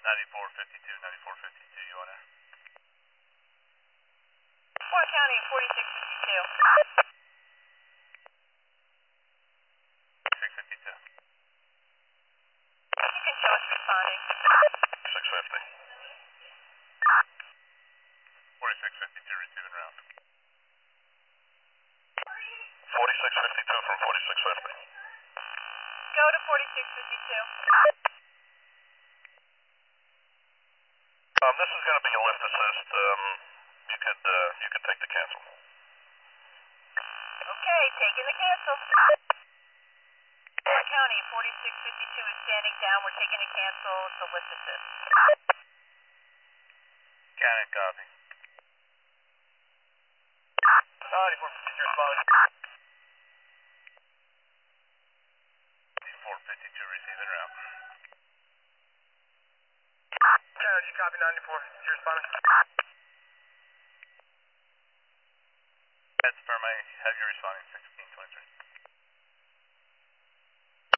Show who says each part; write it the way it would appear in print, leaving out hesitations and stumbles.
Speaker 1: 9452, 9452, you on air?
Speaker 2: Warren County, 4652.
Speaker 1: 652.
Speaker 2: You can show us responding.
Speaker 1: 650. 4652, receiving round. 4652 from 4650.
Speaker 2: Go to 4652.
Speaker 1: This is going to be a lift assist. You could take the cancel.
Speaker 2: Okay, taking the cancel. Warren County, 4652 is standing down. We're taking a cancel to lift assist.
Speaker 1: Got it, copy. 9452 responding. 9452 receiving route.
Speaker 3: County, copy 94. You're responding.
Speaker 1: That's firm. I have you responding 1623.